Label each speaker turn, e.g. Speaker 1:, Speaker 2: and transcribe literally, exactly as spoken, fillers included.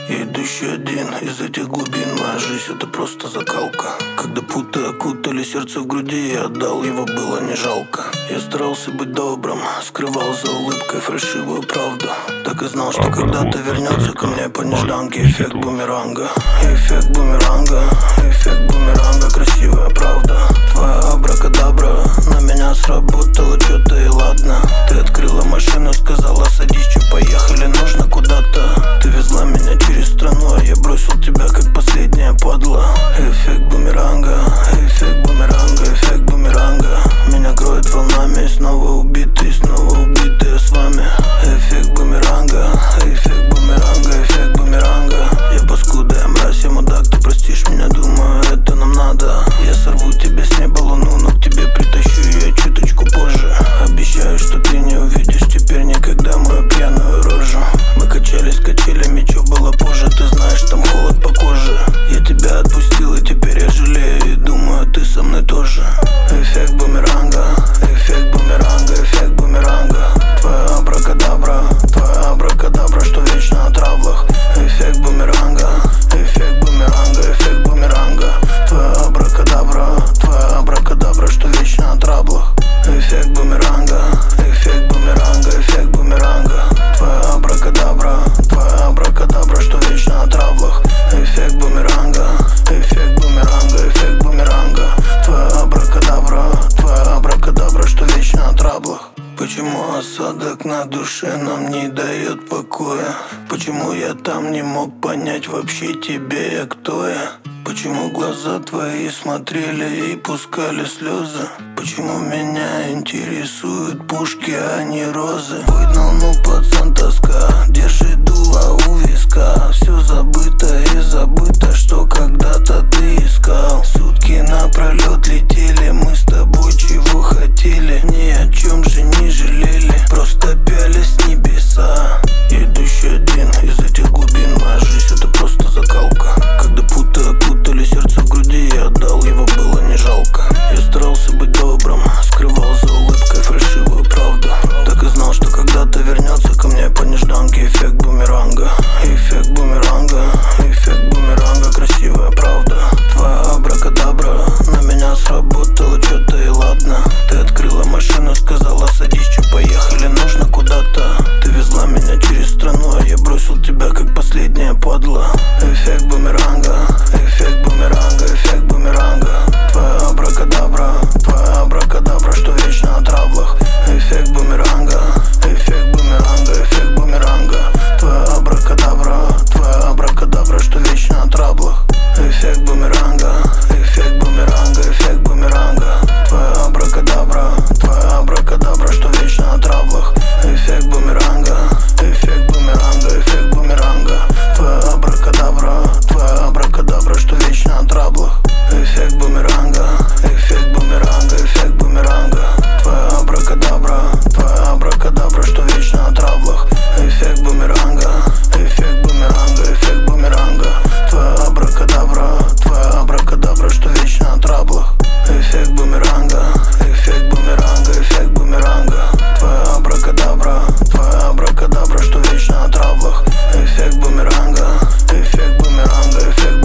Speaker 1: Идущий один из этих глубин, моя жизнь это просто закалка. Когда путы окутали сердце в груди, я отдал его, было не жалко. Я старался быть добрым, скрывал за улыбкой фальшивую правду. Так и знал, что когда-то вернется ко мне по нежданке эффект бумеранга. Эффект бумеранга, эффект бумеранга, красивая правда. Твоя абракадабра на меня сработала, чё-то и ладно. Ты открыла машину, сказала садись, чё, поехали, нужно куда-то. Ты везла меня через страну, а я бросил тебя как последняя падла. Эффект бумеранга, эффект бумеранга, эффект бумеранга. Меня кроет волнами, снова убитый, снова убитый с вами. Эффект бумеранга, эффект бумеранга, эффект бумеранга. Я паскуда, я мразь, я мудак, ты простишь меня, думаю, это нам надо. Я сорву тебе с неба луну, но к тебе притащу ее чуточку позже. Обещаю, что ты не увидишь теперь никогда мою пьяную рожу. Мы качались качелями, чё было позже, ты знаешь, там холод по коже. Я тебя отпустил, и теперь я жалею, и думаю, ты со мной тоже. Эффект бумеранга, эффект бумеранга, эффект бумеранга. Твоя абракадабра, твоя абракадабра, что вечно о траблах. Эффект бумеранга, эффект бумеранга, эффект бумеранга. Твоя абракадабра, твоя абракадабра, что вечно о траблах. Эффект бумеранга, эффект бумеранга, эффект бумеранга. Твоя абракадабра, твоя абракадабра, что вечно о траблах. Эффект бумеранга, эффект бумеранга, эффект бумеранга. Твоя абракадабра, твоя абракадабра, что вечно о траблах. Почему осадок на душе нам не дает покоя? Почему я там не мог понять вообще тебе я кто я? Почему глаза твои смотрели и пускали слезы? Почему меня интересуют пушки, а не розы? Выгнал, ну пацан, тоска, держи дуло у виска. Все забыто и забыто, что когда-то ты искал. Сутки напролет летели, мы с тобой чего хотели. Ни о чем же не жалели, просто пялись с небеса. Идущий один из этих глубин, моя жизнь это просто закалка. Когда путы окутали сердце в груди, я отдал его, было не жалко. Я старался быть добрым, скрывал за улыбкой фальшивую правду. Так и знал, что когда-то вернется ко мне по нежданке эффект бумеранга. Эффект бумеранга, эффект бумеранга, красивая правда. Твоя абракадабра на меня сработала, чё-то и ладно. Ты открыла машину, сказала садись, чё, поехали, нужно куда-то. Ты везла меня через страну, а я бросил тебя как последняя падла. Эффект бумеранга, эффект бумеранга, эффект бумеранга. Твоя абракадабра, твоя абракадабра, что вечно о траблах. Эффект бумеранга, эффект бумеранга, эффект бумеранга. Твоя абракадабра, твоя абракадабра, что вечно о траблах. Эффект бумеранга, эффект бумеранга, эффект бумеранга. Твоя абракадабра, твоя абракадабра, что вечно о траблах. Эффект бумеранга, эффект бумеранга, эффект бумеранга. Твоя абракадабра, твоя абракадабра, что вечно о траблах. Эффект бумеранга, эффект бумеранга, эффект бумеранга. Твоя абракадабра, твоя абракадабра, что вечно о траблах. Эффект бумеранга, эффект бумеранга, эффект бумеранга. Твоя абракадабра, твоя абракадабра, что вечно о траблах. Эффект бумеранга, эффект бумеранга, эффект бумеранга. Твоя абракадабра, твоя абракадабра, что вечно о траблах. Эффект бумеранга, эффект бумеранга, эффект